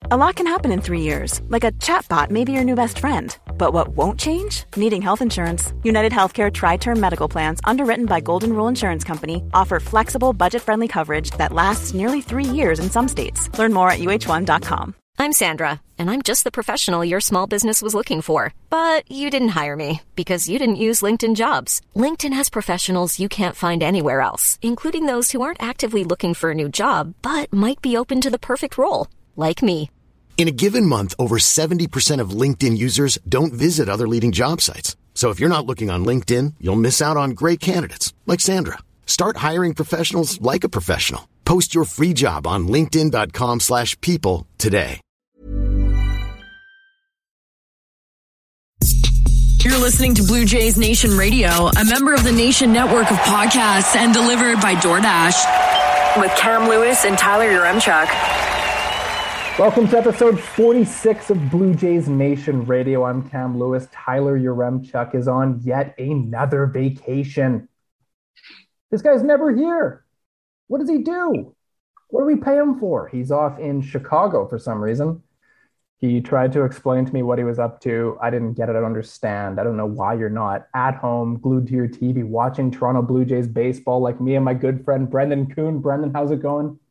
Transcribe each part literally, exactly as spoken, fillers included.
A lot can happen in three years, like a chatbot may be your new best friend. But what won't change? Needing health insurance. United Healthcare Tri-Term Medical Plans, underwritten by Golden Rule Insurance Company, offer flexible, budget-friendly coverage that lasts nearly three years in some states. Learn more at U H one dot com. I'm Sandra, and I'm just the professional your small business was looking for. But you didn't hire me because you didn't use LinkedIn Jobs. LinkedIn has professionals you can't find anywhere else, including those who aren't actively looking for a new job, but might be open to the perfect role, like me. In a given month, over seventy percent of LinkedIn users don't visit other leading job sites. So if you're not looking on LinkedIn, you'll miss out on great candidates like Sandra. Start hiring professionals like a professional. Post your free job on linkedin dot com slash people today. You're listening to Blue Jays Nation Radio, a member of the Nation network of podcasts and delivered by DoorDash. With Cam Lewis and Tyler Yaremchuk. Welcome to episode forty-six of Blue Jays Nation Radio. I'm Cam Lewis. Tyler Yaremchuk is on yet another vacation. This guy's never here. What does he do? What do we pay him for? He's off in Chicago for some reason. He tried to explain to me what he was up to. I didn't get it. I don't understand. I don't know why you're not at home, glued to your T V, watching Toronto Blue Jays baseball like me and my good friend Brendan Kuhn. Brendan, how's it going?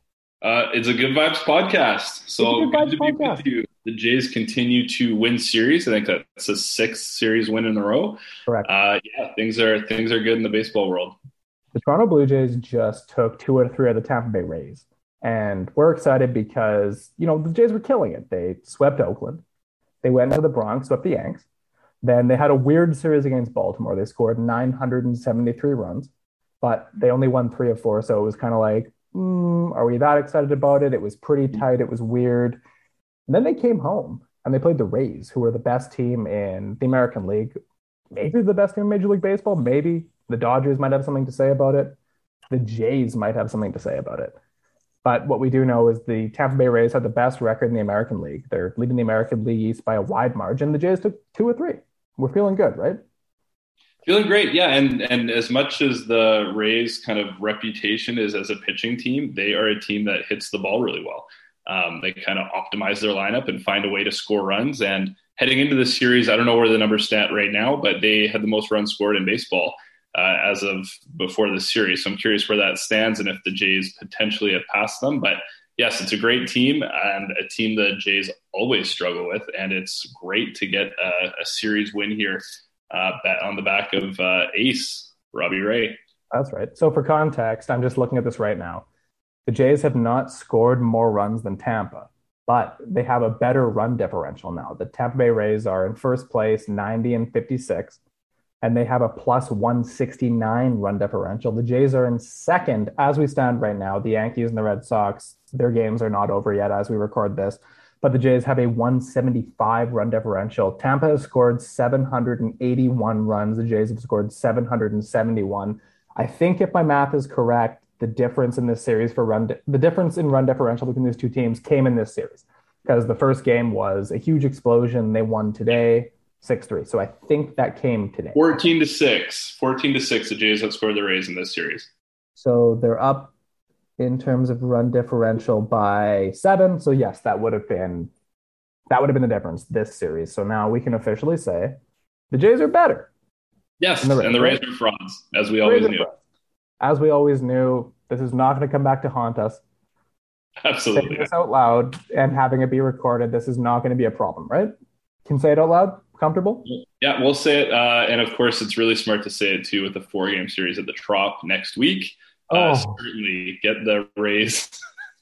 Uh, it's a Good Vibes podcast. So good, good to be podcast. with you. The Jays continue to win series. I think that's a sixth series win in a row. Correct. Uh, yeah, things are things are good in the baseball world. The Toronto Blue Jays just took two out of three of the Tampa Bay Rays. And we're excited because, you know, the Jays were killing it. They swept Oakland. They went into the Bronx, swept the Yanks. Then they had a weird series against Baltimore. They scored nine hundred seventy-three runs, but they only won three of four. So it was kind of like, mm, are we that excited about it? It was pretty tight. It was weird. And then they came home and they played the Rays, who were the best team in the American League. Maybe the best team in Major League Baseball. Maybe the Dodgers might have something to say about it. The Jays might have something to say about it. But what we do know is the Tampa Bay Rays have the best record in the American League. They're leading the American League East by a wide margin. The Jays took two or three. We're feeling good, right? Feeling great, yeah. And and as much as the Rays' kind of reputation is as a pitching team, they are a team that hits the ball really well. Um, they kind of optimize their lineup and find a way to score runs. And heading into this series, I don't know where the numbers stand right now, but they had the most runs scored in baseball uh, as of before the series. So I'm curious where that stands and if the Jays potentially have passed them. But yes, it's a great team and a team that Jays always struggle with. And it's great to get a, a series win here uh, on the back of uh, ace, Robbie Ray. That's right. So for context, I'm just looking at this right now. The Jays have not scored more runs than Tampa, but they have a better run differential now. The Tampa Bay Rays are in first place, ninety and fifty-six, and they have a plus one sixty-nine run differential. The Jays are in second as we stand right now. The Yankees and the Red Sox, their games are not over yet as we record this, but the Jays have a one seventy-five run differential. Tampa has scored seven hundred eighty-one runs. The Jays have scored seven hundred seventy-one. I think if my math is correct, the difference in this series for run, di- the difference in run differential between these two teams came in this series because the first game was a huge explosion. They won today six three. So I think that came today. fourteen to six. fourteen to six, the Jays outscored the Rays in this series. So they're up in terms of run differential by seven. So yes, that would have been, that would have been the difference this series. So now we can officially say the Jays are better. Yes, and the Rays, and the Rays are frauds, as we always knew. As we always knew, this is not going to come back to haunt us. Absolutely. Saying this out loud and having it be recorded, this is not going to be a problem, right? Can say it out loud? Comfortable? Yeah, we'll say it. Uh, and of course, it's really smart to say it too with the four-game series at the Trop next week. Uh, oh. Certainly get the Rays.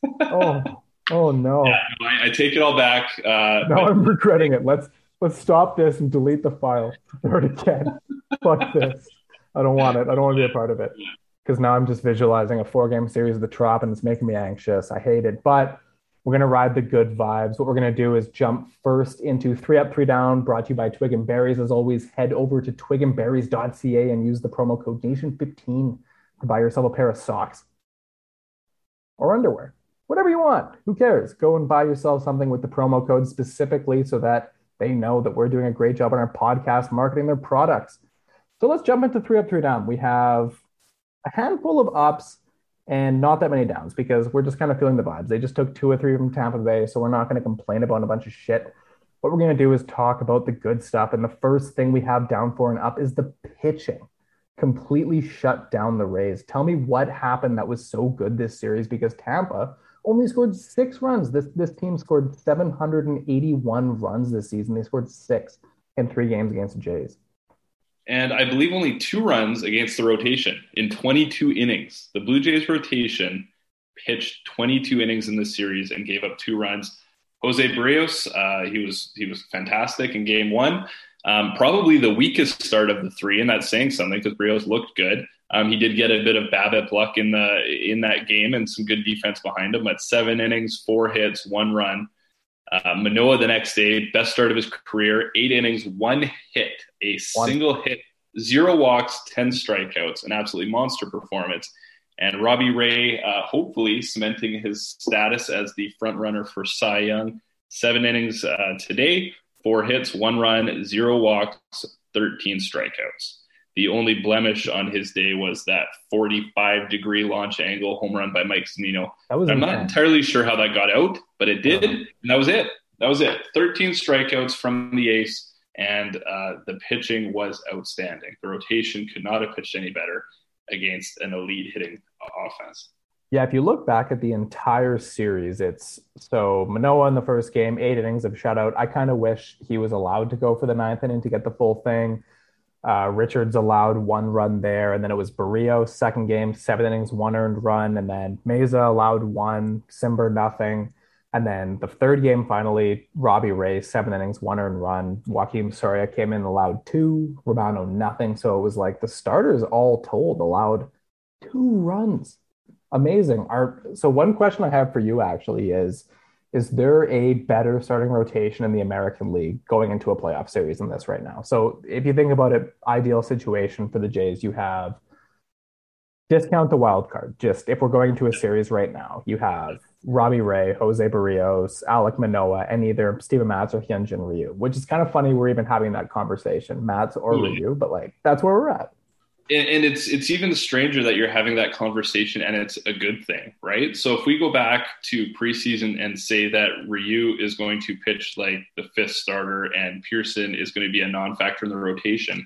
oh, oh no. Yeah, no I, I take it all back. Uh, now but- I'm regretting it. Let's let's stop this and delete the file. Start again. Fuck this. I don't want it. I don't want to be a part of it. Because now I'm just visualizing a four-game series of the Trop and it's making me anxious. I hate it. But we're going to ride the good vibes. What we're going to do is jump first into Three Up, Three Down, brought to you by Twig and Berries. As always, head over to twig and berries dot c a and use the promo code nation fifteen to buy yourself a pair of socks or underwear. Whatever you want. Who cares? Go and buy yourself something with the promo code specifically so that they know that we're doing a great job on our podcast marketing their products. So let's jump into Three Up, Three Down. We have a handful of ups and not that many downs because we're just kind of feeling the vibes. They just took two or three from Tampa Bay, so we're not going to complain about a bunch of shit. What we're going to do is talk about the good stuff. And the first thing we have down for and up is the pitching. Completely shut down the Rays. Tell me what happened that was so good this series, because Tampa only scored six runs. This this team scored seven hundred eighty-one runs this season. They scored six in three games against the Jays. And I believe only two runs against the rotation in twenty-two innings. The Blue Jays rotation pitched twenty-two innings in this series and gave up two runs. Jose Barrios, uh, he was he was fantastic in game one. Um, probably the weakest start of the three, and that's saying something because Barrios looked good. Um, he did get a bit of BABIP luck in the in that game and some good defense behind him. But seven innings, four hits, one run. Uh, Manoah the next day, best start of his career, eight innings, one hit, a one. single hit, zero walks, ten strikeouts, an absolutely monster performance. And Robbie Ray, uh, hopefully cementing his status as the front runner for Cy Young. Seven innings uh, today, four hits, one run, zero walks, thirteen strikeouts. The only blemish on his day was that forty-five degree launch angle home run by Mike Zunino. That was I'm not entirely sure how that got out, but it did. And that was it. That was it. thirteen strikeouts from the ace, and uh, the pitching was outstanding. The rotation could not have pitched any better against an elite hitting offense. Yeah, if you look back at the entire series, it's so Manoah in the first game, eight innings of shutout. I kind of wish he was allowed to go for the ninth inning to get the full thing. Uh, Richards allowed one run there, and then it was Barrios, second game, seven innings, one earned run, and then Meza allowed one, Simber nothing. And then the third game, finally, Robbie Ray, seven innings, one earned run. Joaquim Soria came in, allowed two, Romano nothing. So it was like the starters all told allowed two runs. Amazing. Our, so one question I have for you actually is, is there a better starting rotation in the American League going into a playoff series than this right now? So if you think about it, ideal situation for the Jays, you have, discount the wild card. Just if we're going into a series right now, you have Robbie Ray, Jose Barrios, Alek Manoah, and either Steven Matz or Hyunjin Ryu, which is kind of funny we're even having that conversation, Matz or mm-hmm. Ryu, but like that's where we're at. And it's it's even stranger that you're having that conversation, and it's a good thing, right? So if we go back to preseason and say that Ryu is going to pitch like the fifth starter and Pearson is going to be a non-factor in the rotation,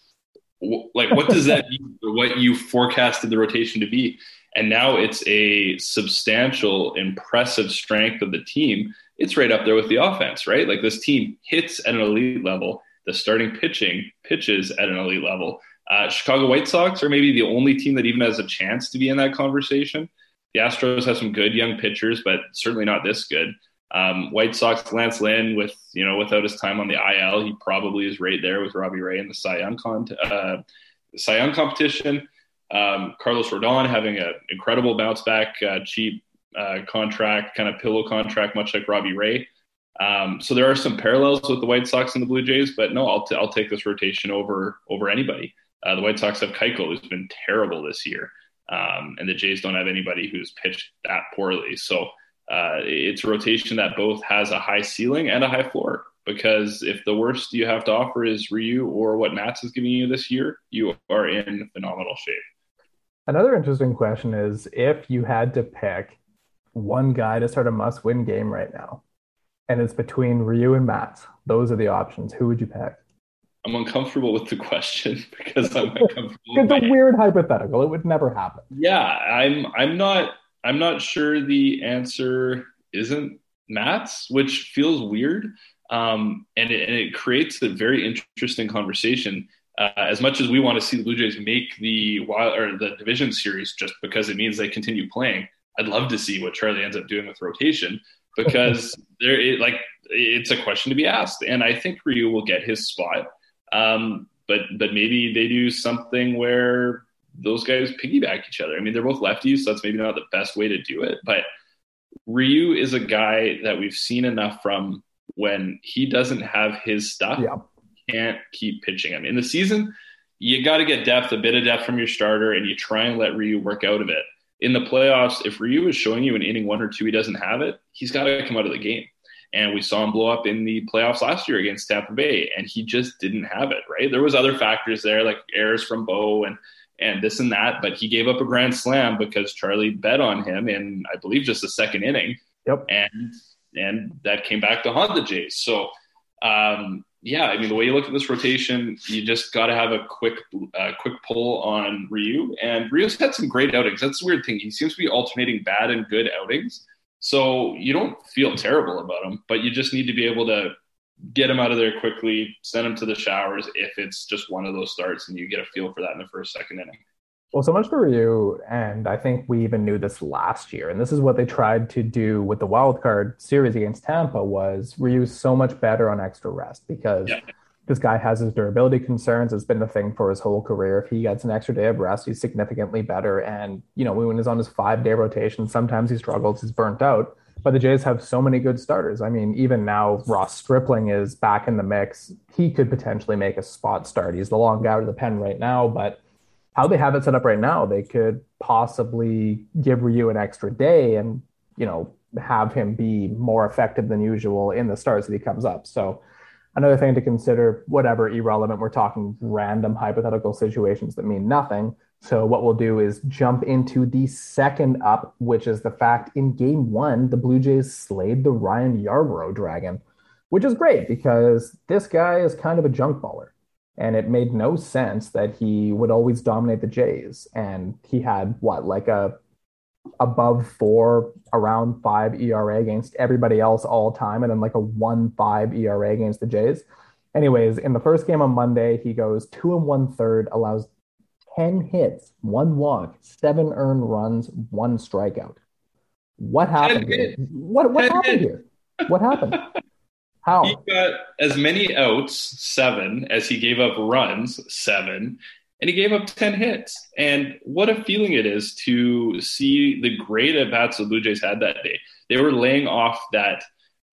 like what does that mean for what you forecasted the rotation to be? And now it's a substantial, impressive strength of the team. It's right up there with the offense, right? Like this team hits at an elite level. The starting pitching pitches at an elite level. Uh, Chicago White Sox are maybe the only team that even has a chance to be in that conversation. The Astros have some good young pitchers, but certainly not this good. Um, White Sox, Lance Lynn, with you know without his time on the I L, he probably is right there with Robbie Ray in the Cy Young, con- uh, Cy Young competition. Um, Carlos Rodon having an incredible bounce back, uh, cheap uh, contract, kind of pillow contract, much like Robbie Ray. Um, so there are some parallels with the White Sox and the Blue Jays, but no, I'll t- I'll take this rotation over over anybody. Uh, the White Sox have Keuchel, who's been terrible this year, um, and the Jays don't have anybody who's pitched that poorly. So uh, it's a rotation that both has a high ceiling and a high floor, because if the worst you have to offer is Ryu or what Matz is giving you this year, you are in phenomenal shape. Another interesting question is, if you had to pick one guy to start a must-win game right now, and it's between Ryu and Matz, those are the options, who would you pick? I'm uncomfortable with the question because I'm uncomfortable. It's a weird hypothetical. It would never happen. Yeah, I'm. I'm not. I'm not sure the answer isn't Matz, which feels weird, um, and, it, and it creates a very interesting conversation. Uh, as much as we want to see the Blue Jays make the wild or the division series, just because it means they continue playing, I'd love to see what Charlie ends up doing with rotation, because there, it, like, it's a question to be asked, and I think Ryu will get his spot. Um, but but maybe they do something where those guys piggyback each other. I mean, they're both lefties, so that's maybe not the best way to do it. But Ryu is a guy that we've seen enough from when he doesn't have his stuff, yeah. can't keep pitching. I mean, in the season, you got to get depth, a bit of depth from your starter, and you try and let Ryu work out of it. In the playoffs, if Ryu is showing you an inning one or two, he doesn't have it, he's got to come out of the game. And we saw him blow up in the playoffs last year against Tampa Bay, and he just didn't have it, right? There was other factors there, like errors from Bo and and this and that, but he gave up a grand slam because Charlie bet on him in, I believe, just the second inning. Yep. And and that came back to haunt the Jays. So, um, yeah, I mean, the way you look at this rotation, you just got to have a quick uh, quick pull on Ryu. And Ryu's had some great outings. That's the weird thing. He seems to be alternating bad and good outings. So you don't feel terrible about him, but you just need to be able to get him out of there quickly, send him to the showers if it's just one of those starts and you get a feel for that in the first, second inning. Well, so much for Ryu, and I think we even knew this last year, and this is what they tried to do with the wild card series against Tampa, was Ryu's so much better on extra rest because yeah. this guy has his durability concerns. It's been the thing for his whole career. If he gets an extra day of rest, he's significantly better. And, you know, when he's on his five-day rotation, sometimes he struggles, he's burnt out. But the Jays have so many good starters. I mean, even now, Ross Stripling is back in the mix. He could potentially make a spot start. He's the long guy to the pen right now, but how they have it set up right now, they could possibly give Ryu an extra day and, you know, have him be more effective than usual in the starts that he comes up. So another thing to consider, whatever, irrelevant, we're talking random hypothetical situations that mean nothing. So what we'll do is jump into the second up, which is the fact in game one, the Blue Jays slayed the Ryan Yarbrough Dragon, which is great because this guy is kind of a junk baller. And it made no sense that he would always dominate the Jays. And he had what, like a above four, around five E R A against everybody else all time, and then like a one five E R A against the Jays. Anyways, in the first game on Monday, he goes two and one third, allows ten hits, one walk, seven earned runs, one strikeout. What happened here? What what happened here? What happened? How? He got as many outs, seven, as he gave up runs, seven, and he gave up ten hits. And what a feeling it is to see the great at-bats the Blue Jays had that day. They were laying off that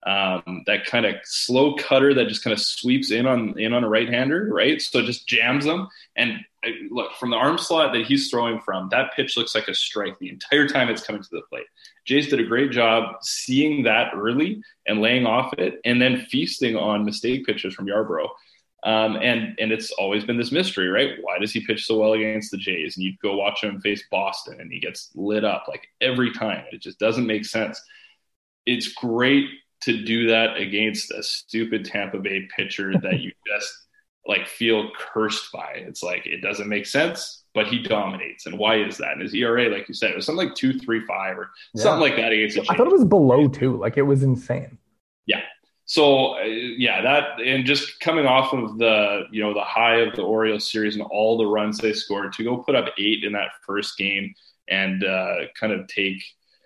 um, that kind of slow cutter that just kind of sweeps in on in on a right-hander, right? So it just jams them. And look, from the arm slot that he's throwing from, that pitch looks like a strike the entire time it's coming to the plate. Jays did a great job seeing that early and laying off it and then feasting on mistake pitches from Yarbrough. Um, and, and it's always been this mystery, right? Why does he pitch so well against the Jays? And you go watch him face Boston and he gets lit up like every time. It just doesn't make sense. It's great to do that against a stupid Tampa Bay pitcher that you just like feel cursed by. It's like, it doesn't make sense, but he dominates. And why is that? And his E R A, like you said, it was something like two, three, five or yeah. something like that against the Jays. I thought it was below two. Like it was insane. Yeah. So uh, yeah, that, and just coming off of the, you know, the high of the Orioles series and all the runs they scored, to go put up eight in that first game and uh, kind of take,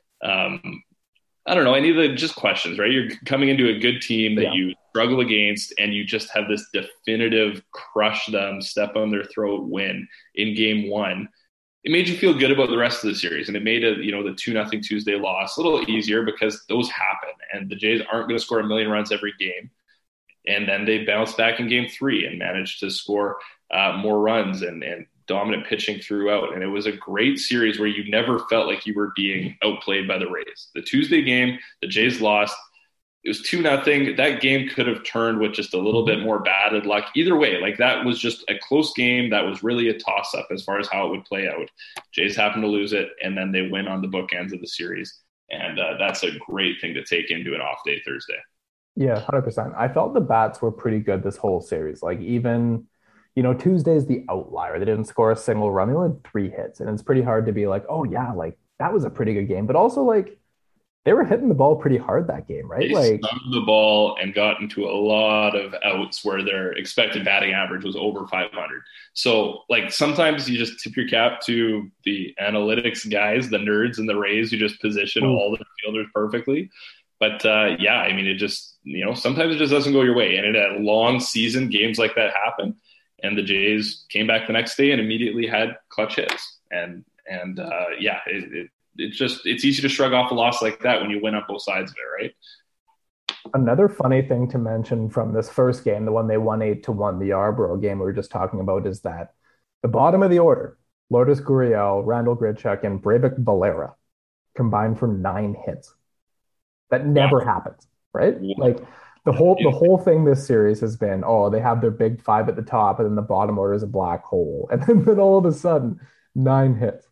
um, I don't know, any of the just questions, right? You're coming into a good team that yeah. you struggle against, and you just have this definitive crush them, step on their throat win in game one. It made you feel good about the rest of the series, and it made a, you know, the two nothing Tuesday loss a little easier because those happen, and the Jays aren't going to score a million runs every game. And then they bounced back in game three and managed to score uh, more runs and, and dominant pitching throughout. And it was a great series where you never felt like you were being outplayed by the Rays. The Tuesday game, the Jays lost. It was two nothing. That game could have turned with just a little bit more bad luck. Either way, like that was just a close game. That was really a toss-up as far as how it would play out. Jays happened to lose it, and then they win on the bookends of the series. And uh, that's a great thing to take into an off-day Thursday. Yeah, one hundred percent. I felt the bats were pretty good this whole series. Like even, you know, Tuesday's the outlier. They didn't score a single run. They only had three hits. And it's pretty hard to be like, oh, yeah, like that was a pretty good game. But also, like, they were hitting the ball pretty hard that game, right? They like stung the ball and got into a lot of outs where their expected batting average was over five hundred. So, like, sometimes you just tip your cap to the analytics guys, the nerds and the Rays who just position Ooh. all the fielders perfectly. But, uh, yeah, I mean, it just, you know, sometimes it just doesn't go your way. And in a long season, games like that happen. And the Jays came back the next day and immediately had clutch hits. And, and uh, yeah, it, it It's just, it's easy to shrug off a loss like that when you win on both sides of it, right? Another funny thing to mention from this first game, the one they won eight to one, the Yarbrough game we were just talking about, is that the bottom of the order, Lourdes Gurriel, Randall Grichuk, and Breivik Valera combined for nine hits. That never wow. happens, right? Yeah. Like The whole the whole thing this series has been, oh, they have their big five at the top, and then the bottom order is a black hole, and then, then all of a sudden, nine hits.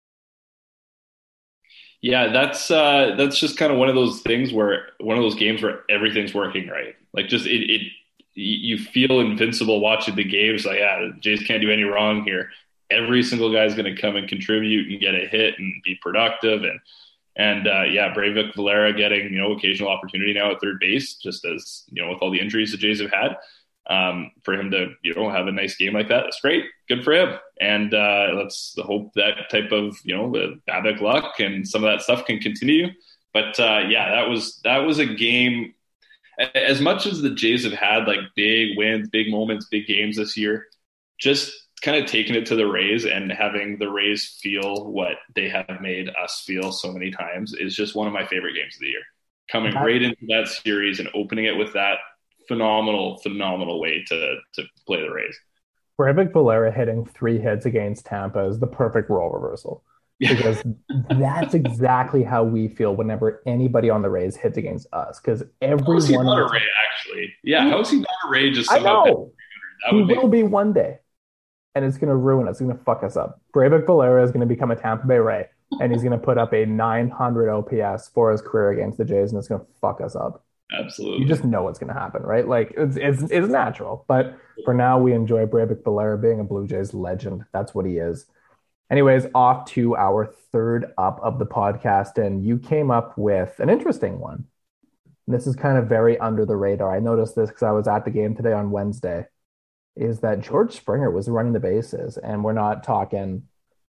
Yeah, that's uh, that's just kind of one of those things where one of those games where everything's working right. Like just it, it you feel invincible watching the games. Like, yeah, the Jays can't do any wrong here. Every single guy is going to come and contribute and get a hit and be productive. And and uh, yeah, Breivik Valera getting you know occasional opportunity now at third base, just as you know with all the injuries the Jays have had. Um, for him to you know have a nice game like that, that's great. Good for him. And uh, let's hope that type of you know the Babbitt luck and some of that stuff can continue. But uh, yeah, that was that was a game. As much as the Jays have had like big wins, big moments, big games this year, just kind of taking it to the Rays and having the Rays feel what they have made us feel so many times is just one of my favorite games of the year. Coming right into that series and opening it with that phenomenal, phenomenal way to to play the Rays. Breivik Valera hitting three hits against Tampa is the perfect role reversal. Because that's exactly how we feel whenever anybody on the Rays hits against us. Because everyone. How is he not a Ray, actually? Yeah, how is he not a Ray? Just I know. That he would will be one day. And it's going to ruin us. It's going to fuck us up. Breivik Valera is going to become a Tampa Bay Ray. And he's going to put up a nine hundred O P S for his career against the Jays. And it's going to fuck us up. Absolutely. You just know what's going to happen, right? Like, it's, it's it's natural. But for now, we enjoy Breivik Valera being a Blue Jays legend. That's what he is. Anyways, off to our third up of the podcast. And you came up with an interesting one. This is kind of very under the radar. I noticed this because I was at the game today on Wednesday, is that George Springer was running the bases. And we're not talking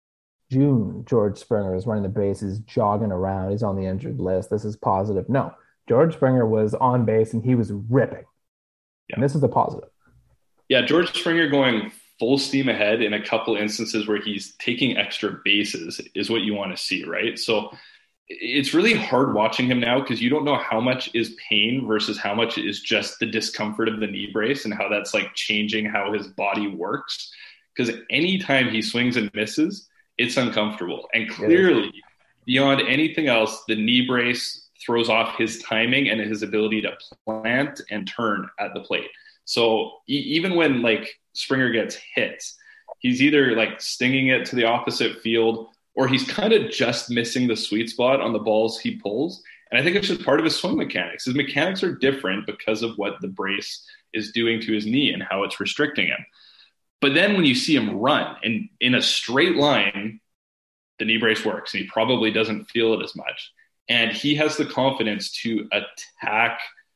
June George Springer is running the bases, jogging around. He's on the injured list. This is positive. No. George Springer was on base and he was ripping. Yeah. And this is a positive. Yeah, George Springer going full steam ahead in a couple instances where he's taking extra bases is what you want to see, right? So it's really hard watching him now because you don't know how much is pain versus how much is just the discomfort of the knee brace and how that's like changing how his body works. Because anytime he swings and misses, it's uncomfortable. And clearly, beyond anything else, the knee brace throws off his timing and his ability to plant and turn at the plate. So e- even when like Springer gets hits, he's either like stinging it to the opposite field or he's kind of just missing the sweet spot on the balls he pulls. And I think it's just part of his swing mechanics. His mechanics are different because of what the brace is doing to his knee and how it's restricting him. But then when you see him run and in a straight line, the knee brace works and he probably doesn't feel it as much. And he has the confidence to attack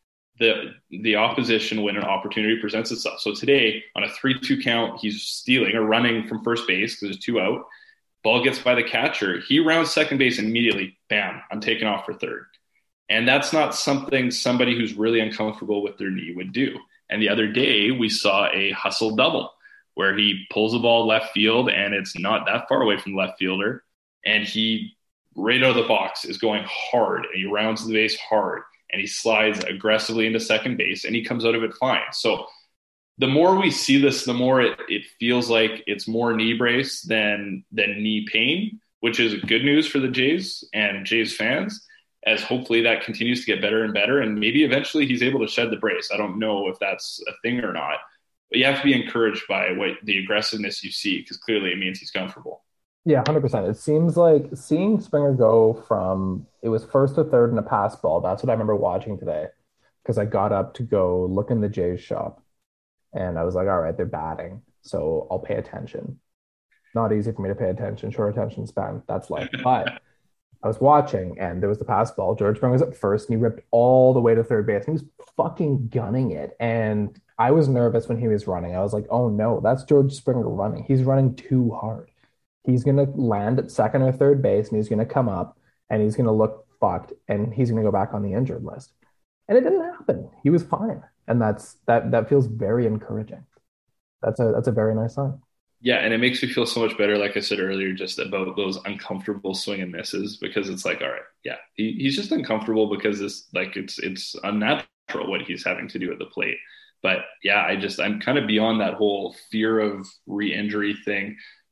the the opposition when an opportunity presents itself. So today, on a three two count, he's stealing or running from first base because there's two out. Ball gets by the catcher. He rounds second base and immediately, bam, I'm taking off for third. And that's not something somebody who's really uncomfortable with their knee would do. And the other day, we saw a hustle double where he pulls the ball left field and it's not that far away from the left fielder. And he right out of the box is going hard and he rounds the base hard and he slides aggressively into second base and he comes out of it fine. So the more we see this, the more it, it feels like it's more knee brace than, than knee pain, which is good news for the Jays and Jays fans, as hopefully that continues to get better and better. And maybe eventually he's able to shed the brace. I don't know if that's a thing or not, but you have to be encouraged by what the aggressiveness you see, because clearly it means he's comfortable. Yeah, one hundred percent. It seems like seeing Springer go from, it was first to third in a pass ball. That's what I remember watching today because I got up to go look in the Jays shop and I was like, all right, they're batting, so I'll pay attention. Not easy for me to pay attention, short attention span. That's life. But I was watching and there was the pass ball. George Springer was up first and he ripped all the way to third base. And he was fucking gunning it. And I was nervous when he was running. I was like, oh no, that's George Springer running. He's running too hard. He's going to land at second or third base and he's going to come up and he's going to look fucked and he's going to go back on the injured list. And it didn't happen. He was fine. And that's that that feels very encouraging. That's a that's a very nice sign. Yeah, and it makes me feel so much better, like I said earlier, just about those uncomfortable swing and misses, because it's like, all right, yeah, he, he's just uncomfortable because it's like it's it's unnatural what he's having to do at the plate. But yeah, I just I'm kind of beyond that whole fear of re-injury thing.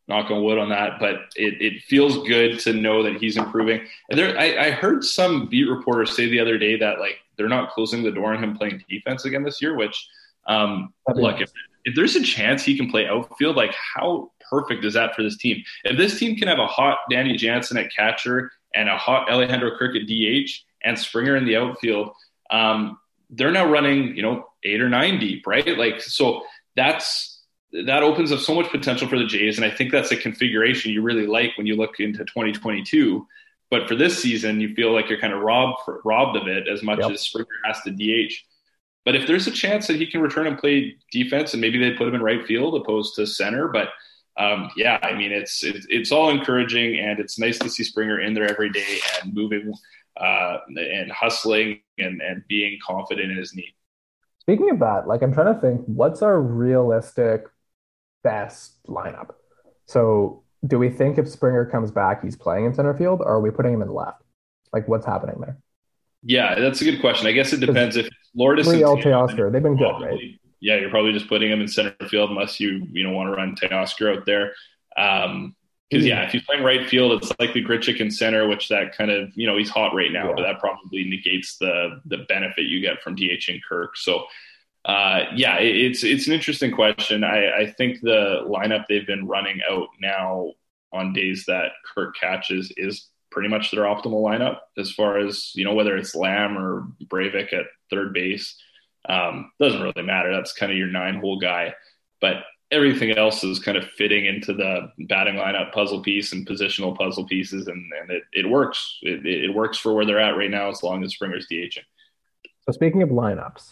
knock on wood on that, but it, it feels good to know that he's improving. And there, I, I heard some beat reporters say the other day that like they're not closing the door on him playing defense again this year, which um, look, if, if there's a chance he can play outfield, like how perfect is that for this team? If this team can have a hot Danny Jansen at catcher and a hot Alejandro Kirk at D H and Springer in the outfield, um, they're now running, you know, eight or nine deep, right? Like, so that's, that opens up so much potential for the Jays. And I think that's a configuration you really like when you look into twenty twenty-two. But for this season, you feel like you're kind of robbed for, robbed of it as much yep. as Springer has to D H. But if there's a chance that he can return and play defense, and maybe they put him in right field opposed to center. But um, yeah, I mean, it's, it's, it's all encouraging, and it's nice to see Springer in there every day and moving uh, and hustling and, and being confident in his knee. Speaking of that, like I'm trying to think, what's our realistic best lineup? So do we think if Springer comes back, he's playing in center field, or are we putting him in left? Like what's happening there? Yeah, that's a good question. I guess it depends if Lourdes and Teoscar, they've been good, right? Yeah, you're probably just putting him in center field unless you, you know, want to run Teoscar out there. Um, Because, yeah, if he's playing right field, it's likely Grichuk in center, which that kind of, you know, he's hot right now, yeah. but that probably negates the the benefit you get from D H and Kirk. So, uh, yeah, it, it's it's an interesting question. I, I think the lineup they've been running out now on days that Kirk catches is pretty much their optimal lineup as far as, you know, whether it's Lamb or Breivik at third base. Um, doesn't really matter. That's kind of your nine-hole guy. But everything else is kind of fitting into the batting lineup puzzle piece and positional puzzle pieces, and, and it, it works. It, it works for where they're at right now as long as Springer's DHing. So speaking of lineups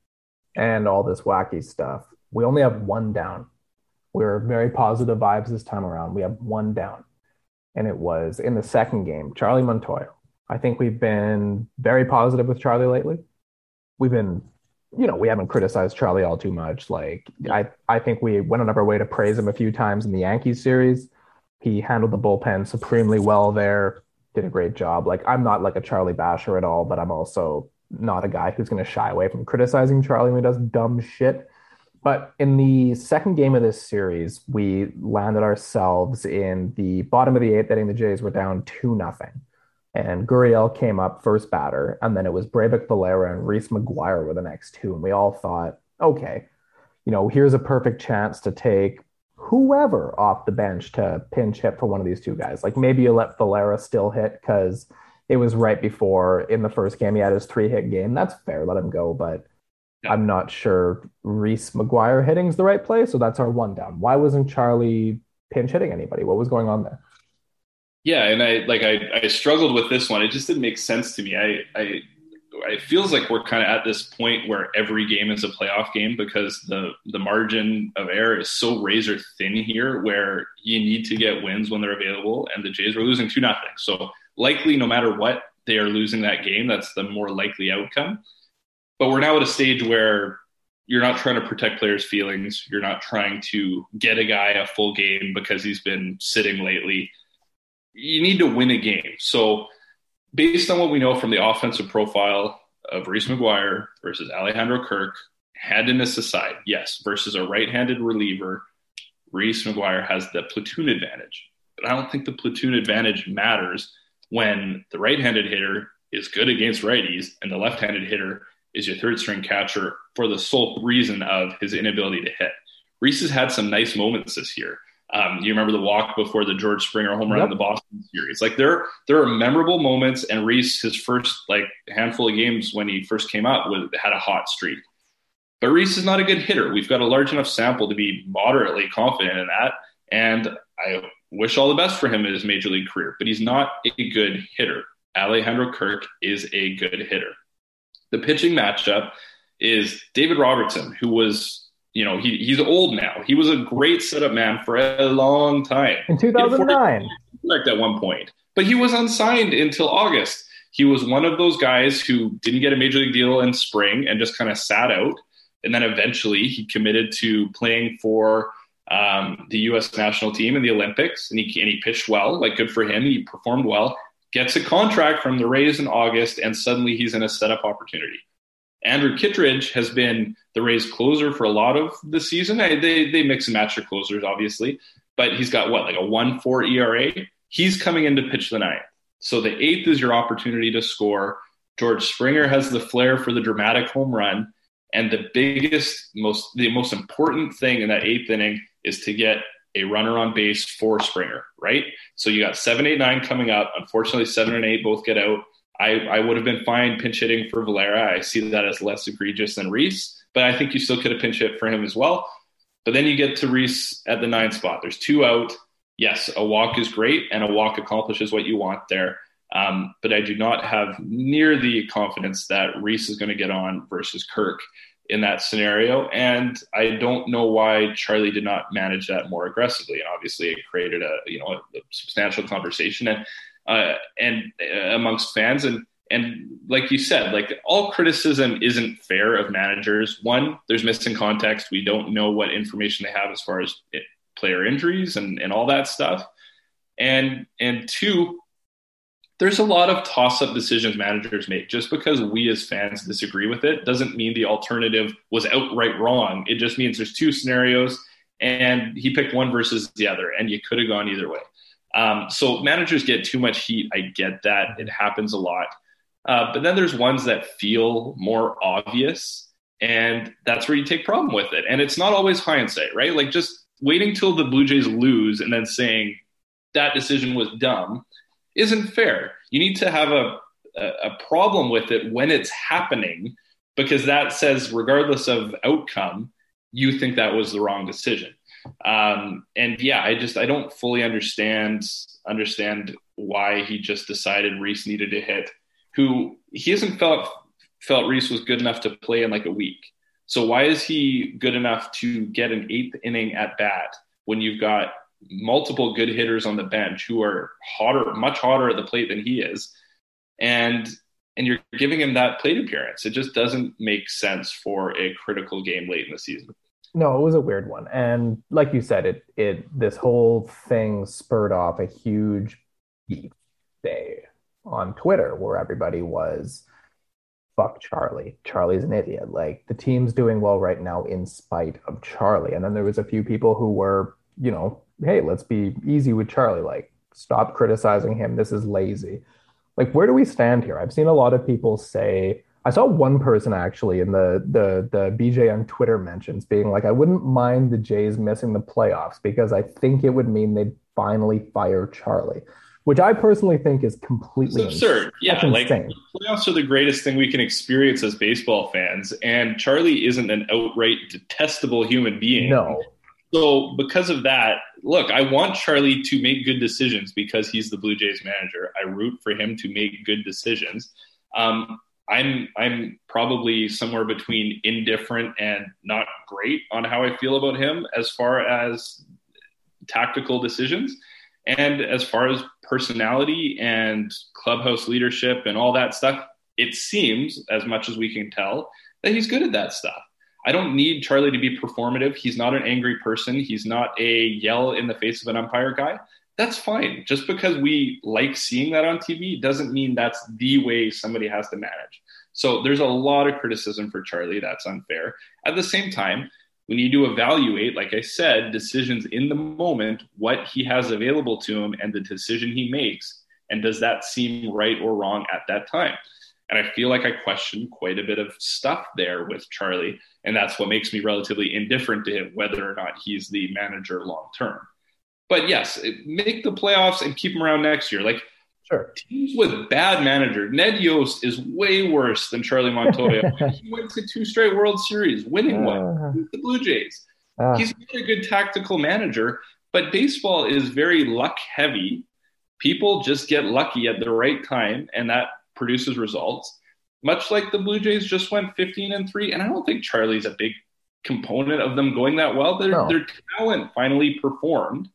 and all this wacky stuff, we only have one down. We're very positive vibes this time around. We have one down, and it was in the second game, Charlie Montoyo. I think we've been very positive with Charlie lately. We've been You know, we haven't criticized Charlie all too much. Like, I, I think we went out of our way to praise him a few times in the Yankees series. He handled the bullpen supremely well there, did a great job. Like, I'm not like a Charlie basher at all, but I'm also not a guy who's going to shy away from criticizing Charlie when he does dumb shit. But in the second game of this series, we landed ourselves in the bottom of the eighth inning. The Jays were down two nothing. And Gurriel came up first batter, and then it was Breivik, Valera, and Reese McGuire were the next two. And we all thought, okay, you know, here's a perfect chance to take whoever off the bench to pinch hit for one of these two guys. Like maybe you let Valera still hit because it was right before in the first game he had his three-hit game. That's fair, let him go. But yeah. I'm not sure Reese McGuire hitting's the right play, so that's our one down. Why wasn't Charlie pinch hitting anybody? What was going on there? Yeah, and I like I, I struggled with this one. It just didn't make sense to me. I, I it feels like we're kind of at this point where every game is a playoff game because the the margin of error is so razor thin here, where you need to get wins when they're available. And the Jays were losing two nothing, so likely no matter what they are losing that game. That's the more likely outcome. But we're now at a stage where you're not trying to protect players' feelings. You're not trying to get a guy a full game because he's been sitting lately. You need to win a game. So based on what we know from the offensive profile of Reese McGuire versus Alejandro Kirk, handedness aside, yes, versus a right-handed reliever, Reese McGuire has the platoon advantage. But I don't think the platoon advantage matters when the right-handed hitter is good against righties and the left-handed hitter is your third-string catcher for the sole reason of his inability to hit. Reese has had some nice moments this year. Um, you remember the walk before the George Springer home run yep. in the Boston series. Like there, there are memorable moments, and Reese, his first like handful of games when he first came up, was, had a hot streak. But Reese is not a good hitter. We've got a large enough sample to be moderately confident in that, and I wish all the best for him in his major league career. But he's not a good hitter. Alejandro Kirk is a good hitter. The pitching matchup is David Robertson, who was. You know, he he's old now. He was a great setup man for a long time. In two thousand nine. At one point. But he was unsigned until August. He was one of those guys who didn't get a major league deal in spring and just kind of sat out. And then eventually he committed to playing for um, the U S national team in the Olympics. And he, and he pitched well, like good for him. He performed well, gets a contract from the Rays in August, and suddenly he's in a setup opportunity. Andrew Kittredge has been the Rays closer for a lot of the season. They they mix and match their closers, obviously. but he's got what, like a one point four E R A? He's coming in to pitch the ninth. So the eighth is your opportunity to score. George Springer has the flair for the dramatic home run. And the biggest, most, the most important thing in that eighth inning is to get a runner on base for Springer, right? So you got seven, eight, nine coming up. Unfortunately, seven and eight both get out. I, I would have been fine pinch hitting for Valera. I see that as less egregious than Rhys, but I think you still could have pinch hit for him as well. But then you get to Rhys at the ninth spot. There's two out. Yes, a walk is great, and a walk accomplishes what you want there. Um, but I do not have near the confidence that Rhys is going to get on versus Kirk in that scenario. And I don't know why Charlie did not manage that more aggressively. And obviously it created a, you know, a, a substantial conversation and, uh, and uh, amongst fans. And, and like you said, like all criticism isn't fair of managers. One, there's missing context. We don't know what information they have as far as it, player injuries and, and all that stuff. And, and two, there's a lot of toss-up decisions managers make. Just because we as fans disagree with it doesn't mean the alternative was outright wrong. It just means there's two scenarios, and he picked one versus the other, and you could have gone either way. Um, so managers get too much heat. I get that. It happens a lot. Uh, but then there's ones that feel more obvious, and that's where you take problem with it. And it's not always hindsight, right? Like just waiting till the Blue Jays lose and then saying that decision was dumb isn't fair. You need to have a, a problem with it when it's happening, because that says, regardless of outcome, you think that was the wrong decision. Um, and yeah, I just, I don't fully understand, understand why he just decided Rhys needed to hit, who he hasn't felt, felt Rhys was good enough to play in like a week. So why is he good enough to get an eighth inning at bat when you've got multiple good hitters on the bench who are hotter, much hotter at the plate than he is, and and you're giving him that plate appearance? It just doesn't make sense for a critical game late in the season. No, it was a weird one, and like you said, it it this whole thing spurred off a huge beef day on Twitter where everybody was, fuck Charlie. Charlie's an idiot. Like, the team's doing well right now in spite of Charlie. And then there was a few people who were, you know, hey, let's be easy with Charlie. Like, stop criticizing him. This is lazy. Like, where do we stand here? I've seen a lot of people say, I saw one person actually in the the the B J on Twitter mentions being like, I wouldn't mind the Jays missing the playoffs because I think it would mean they'd finally fire Charlie, which I personally think is completely it's absurd. Ins- yeah, like insane. Playoffs are the greatest thing we can experience as baseball fans, and Charlie isn't an outright detestable human being. No. So because of that, look, I want Charlie to make good decisions because he's the Blue Jays manager. I root for him to make good decisions. Um, I'm I'm probably somewhere between indifferent and not great on how I feel about him as far as tactical decisions. And as far as personality and clubhouse leadership and all that stuff, it seems, as much as we can tell, that he's good at that stuff. I don't need Charlie to be performative. He's not an angry person. He's not a yell in the face of an umpire guy. That's fine. Just because we like seeing that on T V doesn't mean that's the way somebody has to manage. So there's a lot of criticism for Charlie. That's unfair. At the same time, we need to evaluate, like I said, decisions in the moment, what he has available to him and the decision he makes. And does that seem right or wrong at that time? And I feel like I questioned quite a bit of stuff there with Charlie. And that's what makes me relatively indifferent to him, whether or not he's the manager long-term. But yes, make the playoffs and keep him around next year. Like, sure. Teams with bad manager, Ned Yost is way worse than Charlie Montoya. He went to two straight World Series, winning one uh, with the Blue Jays. Uh, He's not a good tactical manager, but baseball is very luck-heavy. People just get lucky at the right time, and that produces results. Much like the Blue Jays just went fifteen and three, and I don't think Charlie's a big component of them going that well. Their, no. their talent finally performed.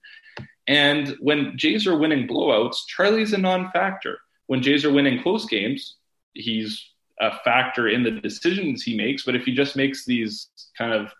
And when Jays are winning blowouts, Charlie's a non-factor. When Jays are winning close games, he's a factor in the decisions he makes. But if he just makes these kind of,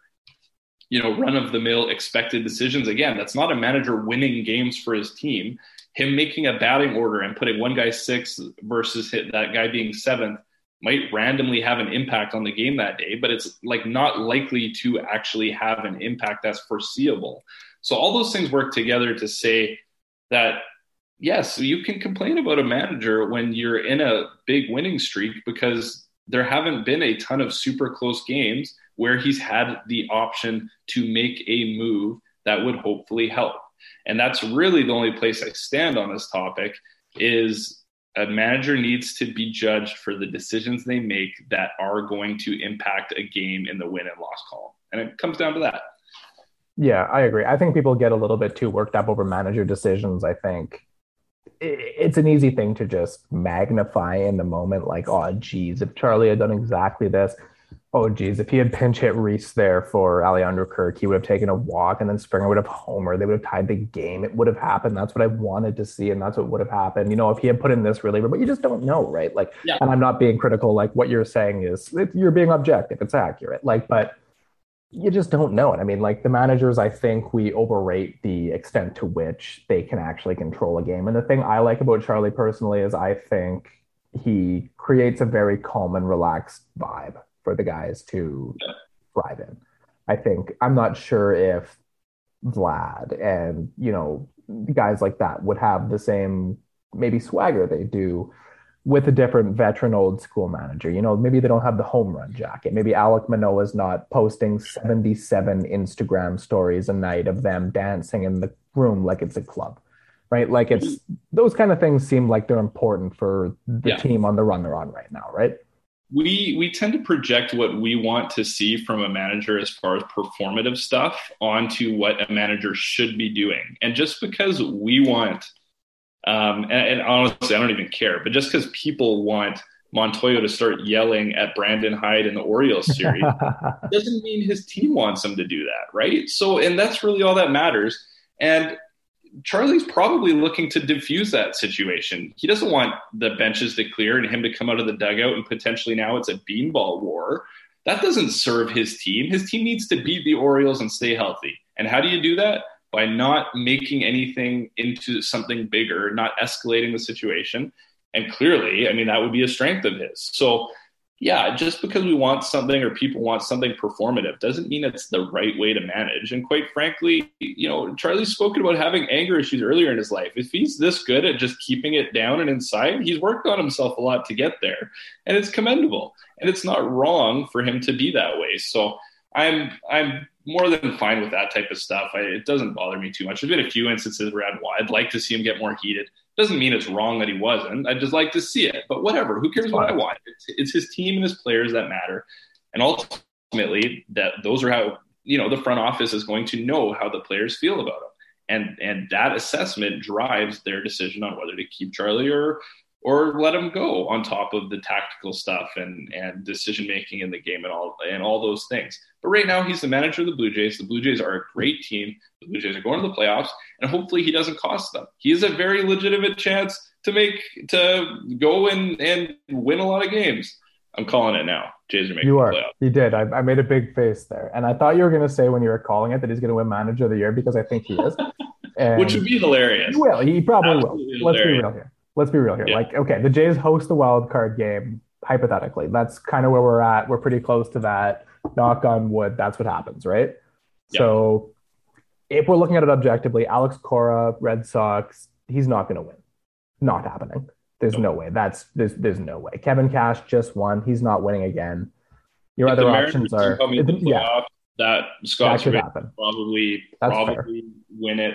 you know, run-of-the-mill expected decisions, again, that's not a manager winning games for his team. Him making a batting order and putting one guy sixth versus hit that guy being seventh might randomly have an impact on the game that day, but it's like not likely to actually have an impact that's foreseeable. So all those things work together to say that, yes, you can complain about a manager when you're in a big winning streak because there haven't been a ton of super close games where he's had the option to make a move that would hopefully help. And that's really the only place I stand on this topic is a manager needs to be judged for the decisions they make that are going to impact a game in the win and loss column. And it comes down to that. Yeah, I agree. I think people get a little bit too worked up over manager decisions. I think it's an easy thing to just magnify in the moment. Like, oh, geez, if Charlie had done exactly this, oh, geez, if he had pinch hit Reese there for Alejandro Kirk, he would have taken a walk and then Springer would have homered. They would have tied the game. It would have happened. That's what I wanted to see. And that's what would have happened. You know, if he had put in this reliever, but you just don't know, right? Like, yeah. And I'm not being critical. Like what you're saying is you're being objective. It's accurate. Like, but you just don't know it. I mean, like the managers, I think we overrate the extent to which they can actually control a game. And the thing I like about Charlie personally is I think he creates a very calm and relaxed vibe for the guys to yeah. thrive in. I think, I'm not sure if Vlad and, you know, guys like that would have the same maybe swagger they do with a different veteran old school manager. You know, maybe they don't have the home run jacket. Maybe Alek Manoah's not posting seventy-seven Instagram stories a night of them dancing in the room like it's a club, right? Like it's, those kind of things seem like they're important for the yeah. team on the run they're on right now, right? We we tend to project what we want to see from a manager as far as performative stuff onto what a manager should be doing. And just because we want Um, and, and honestly, I don't even care. But just because people want Montoyo to start yelling at Brandon Hyde in the Orioles series doesn't mean his team wants him to do that, right? So, and that's really all that matters. And Charlie's probably looking to diffuse that situation. He doesn't want the benches to clear and him to come out of the dugout and potentially now it's a beanball war. That doesn't serve his team. His team needs to beat the Orioles and stay healthy. And how do you do that? By not making anything into something bigger, not escalating the situation. And clearly, I mean, that would be a strength of his. So, yeah, just because we want something or people want something performative doesn't mean it's the right way to manage. And quite frankly, you know, Charlie's spoken about having anger issues earlier in his life. If he's this good at just keeping it down and inside, he's worked on himself a lot to get there. And it's commendable. And it's not wrong for him to be that way. So I'm I'm more than fine with that type of stuff. I, it doesn't bother me too much. There's been a few instances where I'd, I'd like to see him get more heated. Doesn't mean it's wrong that he wasn't. I'd just like to see it. But whatever. Who cares what I want? It's, it's his team and his players that matter. And ultimately, that those are how, you know, the front office is going to know how the players feel about him. And and that assessment drives their decision on whether to keep Charlie or or let him go, on top of the tactical stuff and, and decision-making in the game and all and all those things. But right now, he's the manager of the Blue Jays. The Blue Jays are a great team. The Blue Jays are going to the playoffs, and hopefully he doesn't cost them. He has a very legitimate chance to make to go and, and win a lot of games. I'm calling it now. Jays are making you are. the playoffs. You did. I, I made a big face there. And I thought you were going to say when you were calling it that he's going to win manager of the year, because I think he is. And which would be hilarious. He will. He probably Absolutely will. Let's hilarious. be real here. Let's be real here. Yeah. Like, okay, the Jays host the wild card game, hypothetically. That's kind of where we're at. We're pretty close to that. Knock on wood. That's what happens, right? Yeah. So if we're looking at it objectively, Alex Cora, Red Sox, he's not going to win. Not happening. There's nope. no way. That's there's there's no way. Kevin Cash just won. He's not winning again. Your if other options are it, yeah, that Scott that could happen. Probably That's probably fair. Win it.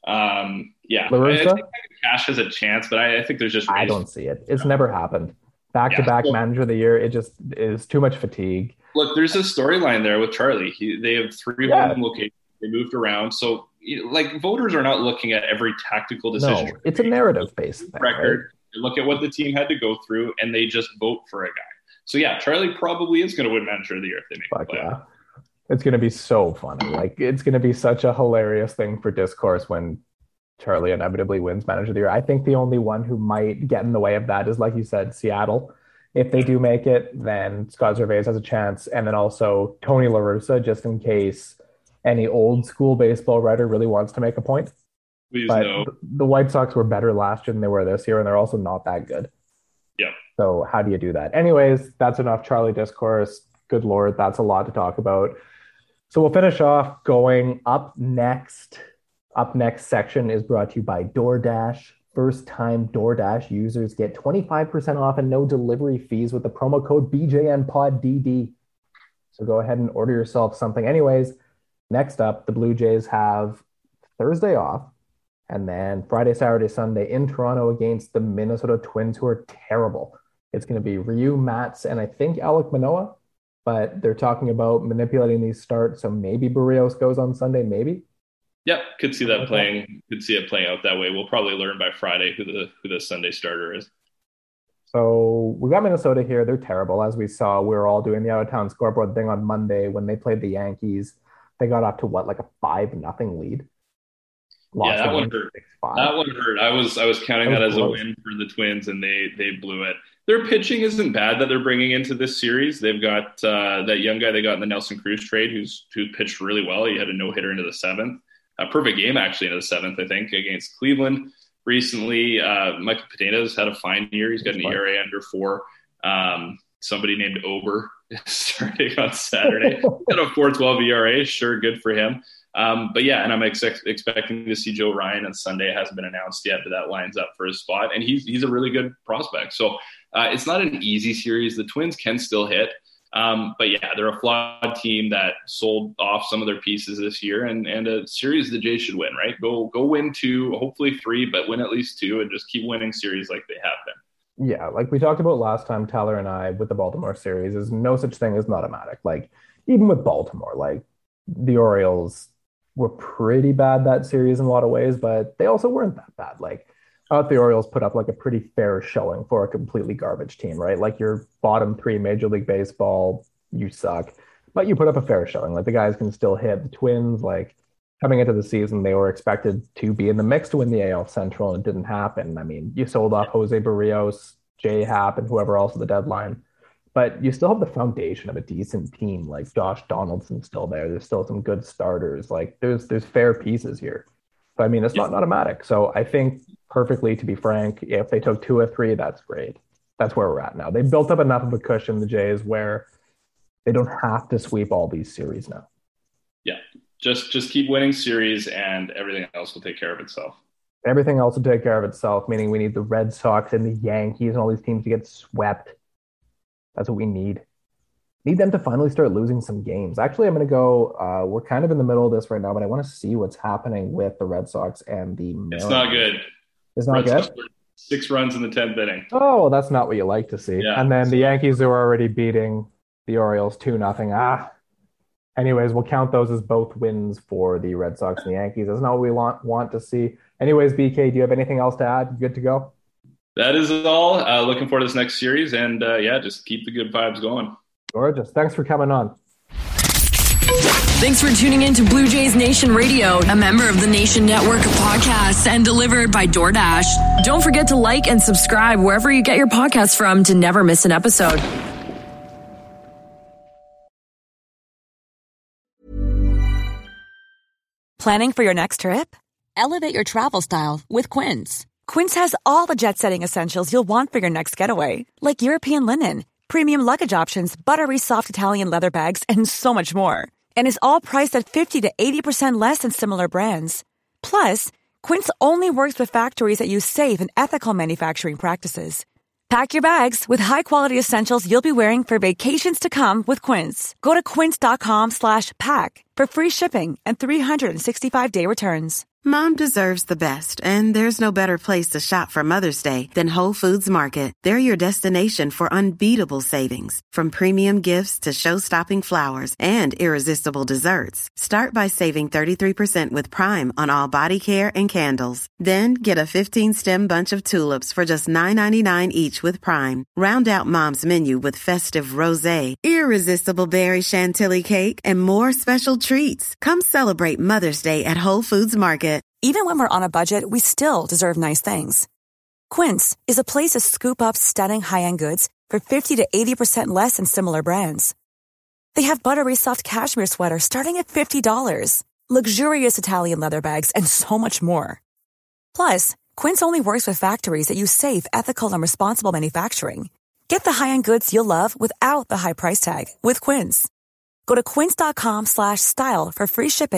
Um, yeah, La I, I Russa? think Cash has a chance, but I, I think there's just I don't see it. It's never happened. Back to back manager of the year. It just is too much fatigue. Look, there's a storyline there with Charlie. He, they have three yeah. home locations. They moved around, so like voters are not looking at every tactical decision. No, it's a narrative based thing, record. Right? They look at what the team had to go through, and they just vote for a guy. So yeah, Charlie probably is going to win manager of the year if they make Fuck the playoff. Yeah. It's going to be so funny. Like, it's going to be such a hilarious thing for discourse when Charlie inevitably wins manager of the year. I think the only one who might get in the way of that is, like you said, Seattle. If they do make it, then Scott Gervais has a chance. And then also Tony La Russa, just in case any old school baseball writer really wants to make a point. Please but no. The White Sox were better last year than they were this year, and they're also not that good. Yeah. So how do you do that? Anyways, that's enough Charlie discourse. Good Lord, that's a lot to talk about. So we'll finish off going up next Up next section is brought to you by DoorDash. First-time DoorDash users get twenty-five percent off and no delivery fees with the promo code B J N Pod D D. So go ahead and order yourself something. Anyways, next up, the Blue Jays have Thursday off, and then Friday, Saturday, Sunday in Toronto against the Minnesota Twins, who are terrible. It's going to be Ryu, Matz, and I think Alek Manoah, but they're talking about manipulating these starts, so maybe Barrios goes on Sunday, maybe. Yep, could see that playing. Could see it playing out that way. We'll probably learn by Friday who the who the Sunday starter is. So we got Minnesota here. They're terrible, as we saw. We were all doing the out of town scoreboard thing on Monday when they played the Yankees. They got up to what, like a five nothing lead. Lost yeah, that one hurt. six five. That one hurt. I was I was counting that, that as close. a win for the Twins, and they they blew it. Their pitching isn't bad that they're bringing into this series. They've got uh, that young guy they got in the Nelson Cruz trade, who's who pitched really well. He had a no hitter into the seventh. A perfect game, actually, into the seventh, I think, against Cleveland recently. Uh, Michael Pineda's had a fine year. He's got an E R A under four. Um, somebody named Ober is starting on Saturday. Got a four twelve E R A. Sure, good for him. Um, but, yeah, and I'm ex- expecting to see Joe Ryan on Sunday. It hasn't been announced yet, but that lines up for his spot. And he's, he's a really good prospect. So uh, it's not an easy series. The Twins can still hit. Um, but yeah, they're a flawed team that sold off some of their pieces this year, and, and a series the Jays should win, right? Go go win two, hopefully three, but win at least two, and just keep winning series like they have been. Yeah, like we talked about last time, Tyler and I, with the Baltimore series, is no such thing as not automatic. Like, even with Baltimore, like, the Orioles were pretty bad that series in a lot of ways, but they also weren't that bad. Like, I thought the Orioles put up like a pretty fair showing for a completely garbage team, right? Like your bottom three Major League Baseball, you suck, but you put up a fair showing. Like the guys can still hit. The Twins, like coming into the season, they were expected to be in the mix to win the A L Central, and it didn't happen. I mean, you sold off Jose Barrios, J Happ, and whoever else at the deadline, but you still have the foundation of a decent team. Like Josh Donaldson's still there. There's still some good starters. Like there's there's fair pieces here. So I mean, it's not automatic. So I think perfectly, to be frank, if they took two or three, that's great. That's where we're at now. They built up enough of a cushion, the Jays, where they don't have to sweep all these series now. Yeah, just just keep winning series, and everything else will take care of itself. Everything else will take care of itself, meaning we need the Red Sox and the Yankees and all these teams to get swept. That's what we need. Need them to finally start losing some games. Actually, I'm going to go, uh, we're kind of in the middle of this right now, but I want to see what's happening with the Red Sox and the Mariners. It's not good. It's not Red good? Six runs in the tenth inning. Oh, that's not what you like to see. Yeah, and then the Yankees are already beating the Orioles two nothing. Ah. Anyways, we'll count those as both wins for the Red Sox and the Yankees. That's not what we want, want to see. Anyways, B K, do you have anything else to add? Good to go? That is all. Uh, looking forward to this next series, and uh, yeah, just keep the good vibes going. Gorgeous. Thanks for coming on. Thanks for tuning in to Blue Jays Nation Radio, a member of the Nation Network of podcasts and delivered by DoorDash. Don't forget to like and subscribe wherever you get your podcasts from to never miss an episode. Planning for your next trip? Elevate your travel style with Quince. Quince has all the jet-setting essentials you'll want for your next getaway, like European linen, premium luggage options, buttery soft Italian leather bags, and so much more. And is all priced at fifty to eighty percent less than similar brands. Plus, Quince only works with factories that use safe and ethical manufacturing practices. Pack your bags with high-quality essentials you'll be wearing for vacations to come with Quince. Go to quince.com slash pack for free shipping and three sixty-five day returns. Mom deserves the best, and there's no better place to shop for Mother's Day than Whole Foods Market. They're your destination for unbeatable savings, from premium gifts to show-stopping flowers and irresistible desserts. Start by saving thirty-three percent with Prime on all body care and candles. Then get a fifteen-stem bunch of tulips for just nine ninety-nine each with Prime. Round out Mom's menu with festive rosé, irresistible berry chantilly cake, and more special treats. Come celebrate Mother's Day at Whole Foods Market. Even when we're on a budget, we still deserve nice things. Quince is a place to scoop up stunning high-end goods for fifty to eighty percent less than similar brands. They have buttery soft cashmere sweaters starting at fifty dollars, luxurious Italian leather bags, and so much more. Plus, Quince only works with factories that use safe, ethical, and responsible manufacturing. Get the high-end goods you'll love without the high price tag with Quince. Go to quince.com slash style for free shipping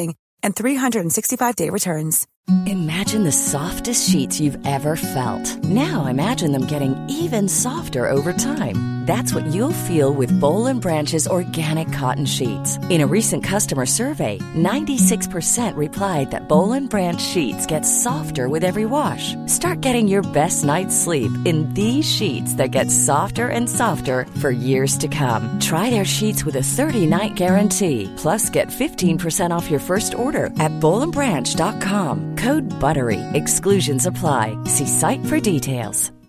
and three sixty-five day returns. Imagine the softest sheets you've ever felt. Now imagine them getting even softer over time. That's what you'll feel with Boll and Branch's organic cotton sheets. In a recent customer survey, ninety-six percent replied that Boll and Branch sheets get softer with every wash. Start getting your best night's sleep in these sheets that get softer and softer for years to come. Try their sheets with a thirty-night guarantee. Plus, get fifteen percent off your first order at boll and branch dot com. Code BUTTERY. Exclusions apply. See site for details.